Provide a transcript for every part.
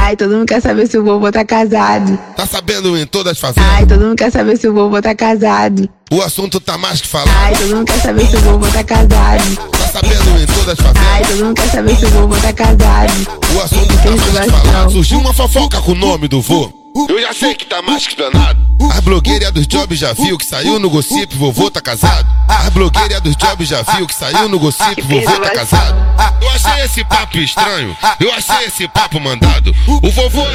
Ai, todo mundo quer saber se o vovô tá casado. Tá sabendo em todas as favelas? Ai, todo mundo quer saber se o vovô tá casado. O assunto tá mais que falado. Ai, todo mundo quer saber se o vovô tá casado. Tá sabendo em todas as favelas? Ai, todo mundo quer saber se o vovô tá casado. O assunto tá mais que falado. Surgiu uma fofoca com o nome do vô. Eu já sei que tá mais que explanado. As blogueiras dos jobs já viu que saiu no gossip, vovô tá casado. As blogueiras dos jobs já viu que saiu no gossip, vovô tá casado. Eu achei esse papo estranho, eu achei esse papo mandado. O vovô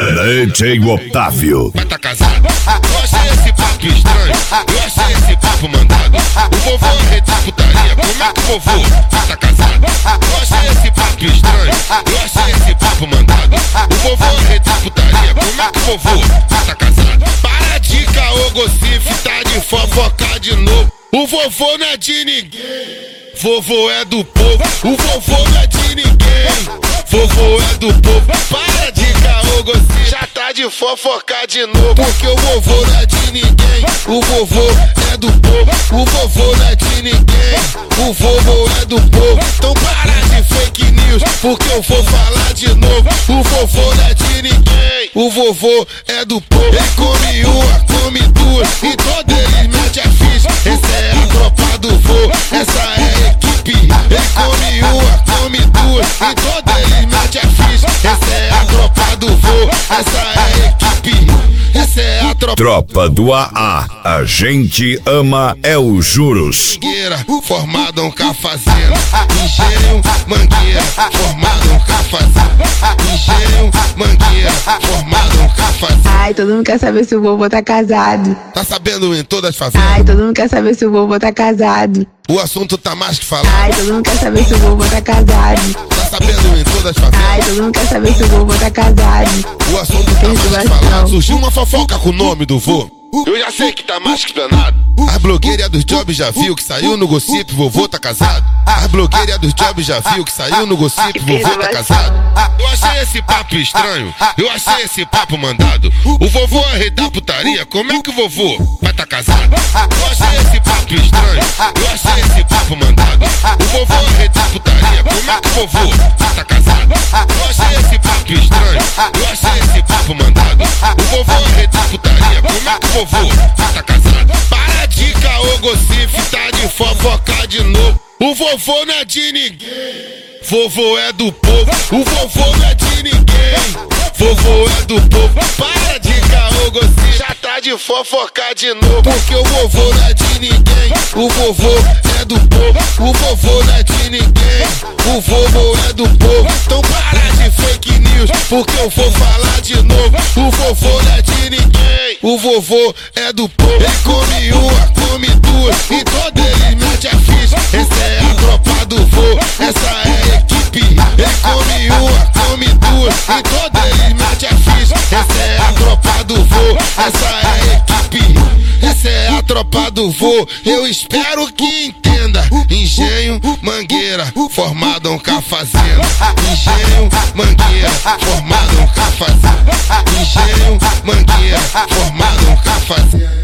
DJ Otávio vai tá casado. Eu achei esse papo estranho, eu achei esse papo mandado. O vovô é de putaria, como é que o vovô vai tá casado? Eu achei esse papo estranho, eu achei esse papo mandado. O vovô é de putaria, como é que o vovô vai tá casado? Para de caô, gossip, tá de fofocar de novo. O vovô não é de ninguém, vovô é do povo. O vovô não é de ninguém, vovô é do povo. Para de caô, gossip, já tá de fofocar de novo. Porque o vovô não é de ninguém, o vovô é do povo. O vovô não é de ninguém, o vovô é do povo. Então para de fake news, porque eu vou falar de novo. O vovô não é de ninguém, o vovô é do povo. Ele come uma, come duas, e todo ele mete a ficha. Essa é a tropa do vô, essa é a equipe. Ele come uma, come duas, e todo ele mete a ficha. Essa é a tropa do vô, essa é a equipe. Essa é a Tropa do AA. A gente ama é os juros. Mangueira, formada um cafazendo. Engenho, mangueira, formada um cafazendo. Engenho, mangueira, formada um cafazendo. Ai, todo mundo quer saber se o vovô tá casado. Tá sabendo em todas as favelas? Ai, todo mundo quer saber se o vovô tá casado. O assunto tá mais que falado. Ai, todo mundo quer saber se o vovô tá casado. Tá sabendo em todas as favelas? Ai, todo mundo quer saber se o vovô tá casado. O assunto tá mais que falado. Surgiu uma fofoca com o nome do vô. Eu já sei que tá mais que explanado. As blogueiras dos jobs já viu que saiu no gossip, vovô tá casado. As blogueiras dos jobs já viu que saiu no gossip, vovô tá casado. Eu achei esse papo estranho, eu achei esse papo mandado. O vovô é rei da putaria, como é que o vovô vai tá casado? Eu achei esse papo estranho, eu achei esse papo mandado. O vovô é rei da putaria, como é que o vovô vai tá casado? Eu achei esse papo estranho, eu achei esse papo mandado. O vovô é rei da putaria, como é que o vovô vai tá casado? Para de caô, gossip, tá de fofocar de novo. O vovô não é de ninguém, vovô é do povo. O vovô não é de ninguém, vovô é do povo. Para de caô, gossip, já tá de fofocar de novo. Porque o vovô não é de ninguém, o vovô é do povo. O vovô não é de ninguém, o vovô é do povo. Então para de fake news, porque eu vou falar de novo. O vovô não é de ninguém, o vovô é do povo. Ele come uma, come duas, e todo ele mete a ficha. Essa é a tropa do vô, essa é a equipe. Ele come uma, come duas, e todo ele mete a ficha. Essa é a tropa do vô, essa é a equipe. Essa é a tropa do vô, eu espero que entenda. Engenho, mangueira, formada um cafazendo. Engenho, mangueira, formada um cafazendo. Engenho, mangueira, formada um cafazendo.